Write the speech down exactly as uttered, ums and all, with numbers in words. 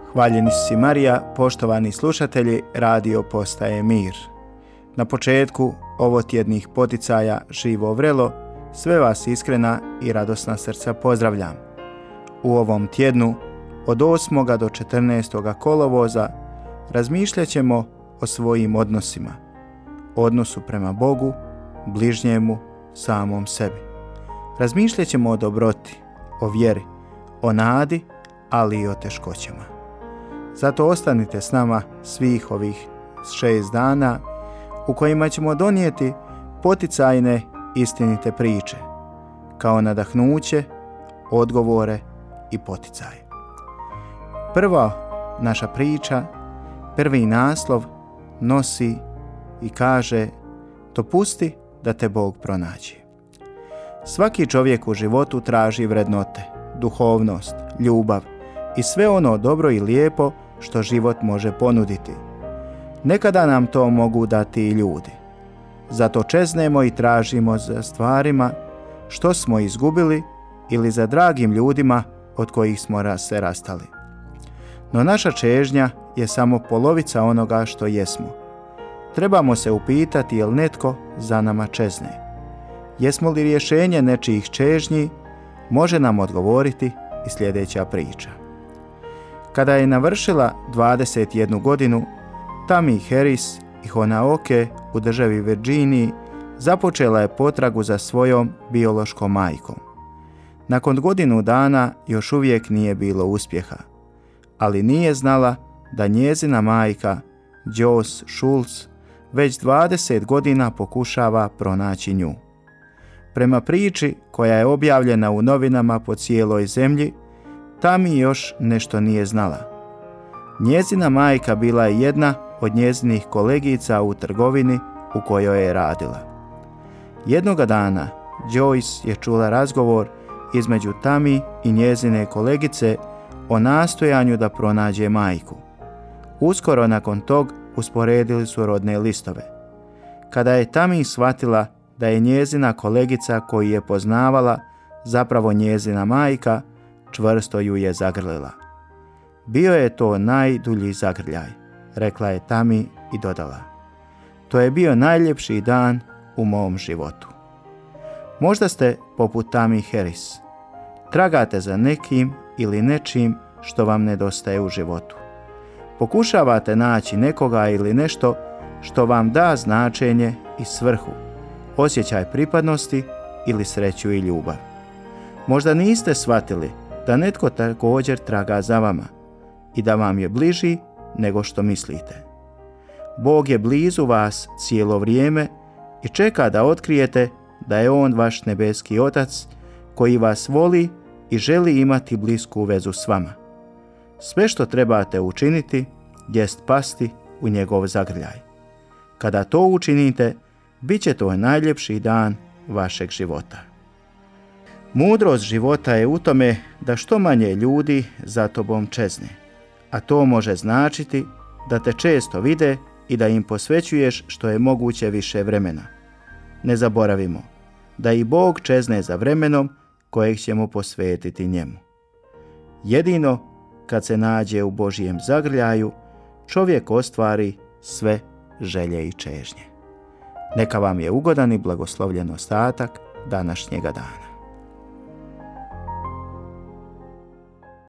Hvaljeni si Marija, poštovani slušatelji Radio Postaje Mir. Na početku ovotjednih poticaja Živo vrelo, sve vas iskrena i radosna srca pozdravljam. U ovom tjednu od osmog do četrnaestog kolovoza razmišljat ćemo o svojim odnosima, odnosu prema Bogu, bližnjemu, samom sebi. Razmišljat ćemo o dobroti, o vjeri, o nadi, ali i o teškoćama. Zato ostanite s nama svih ovih šest dana u kojima ćemo donijeti poticajne istinite priče, kao nadahnuće, odgovore i poticaje. Prva naša priča, prvi naslov nosi i kaže: dopusti da te Bog pronađe. Svaki čovjek u životu traži vrednote, duhovnost, ljubav i sve ono dobro i lijepo što život može ponuditi. Nekada nam to mogu dati i ljudi. Zato čeznemo i tražimo za stvarima što smo izgubili ili za dragim ljudima od kojih smo se rastali. No naša čežnja je samo polovica onoga što jesmo. Trebamo se upitati jel netko za nama čezne. Jesmo li rješenje nečijih čežnji, može nam odgovoriti i sljedeća priča. Kada je navršila dvadeset jednu godinu, Tammy Harris i Honaoke u državi Virginiji započela je potragu za svojom biološkom majkom. Nakon godinu dana još uvijek nije bilo uspjeha, ali nije znala da njezina majka, Joss Schultz, već dvadeset godina pokušava pronaći nju. Prema priči koja je objavljena u novinama po cijeloj zemlji, Tammy još nešto nije znala. Njezina majka bila je jedna od njezinih kolegica u trgovini u kojoj je radila. Jednoga dana Joyce je čula razgovor između Tammy i njezine kolegice o nastojanju da pronađe majku. Uskoro nakon tog usporedili su rodne listove. Kada je Tammy shvatila da je njezina kolegica koju je poznavala zapravo njezina majka, čvrsto ju je zagrlila. Bio je to najdulji zagrljaj, rekla je Tammy i dodala: to je bio najljepši dan u mom životu. Možda ste poput Tammy Harris. Tragate za nekim ili nečim što vam nedostaje u životu. Pokušavate naći nekoga ili nešto što vam da značenje i svrhu, osjećaj pripadnosti ili sreću i ljubav. Možda niste shvatili da netko također traga za vama i da vam je bliži nego što mislite. Bog je blizu vas cijelo vrijeme i čeka da otkrijete da je On vaš nebeski Otac koji vas voli i želi imati blisku vezu s vama. Sve što trebate učiniti jest pasti u njegov zagrljaj. Kada to učinite, bit će to najljepši dan vašeg života. Mudrost života je u tome da što manje ljudi za tobom čezne, a to može značiti da te često vide i da im posvećuješ što je moguće više vremena. Ne zaboravimo da i Bog čezne za vremenom kojeg ćemo posvetiti njemu. Jedino kad se nađe u Božjem zagrljaju, čovjek ostvari sve želje i čežnje. Neka vam je ugodan i blagoslovljen ostatak današnjega dana.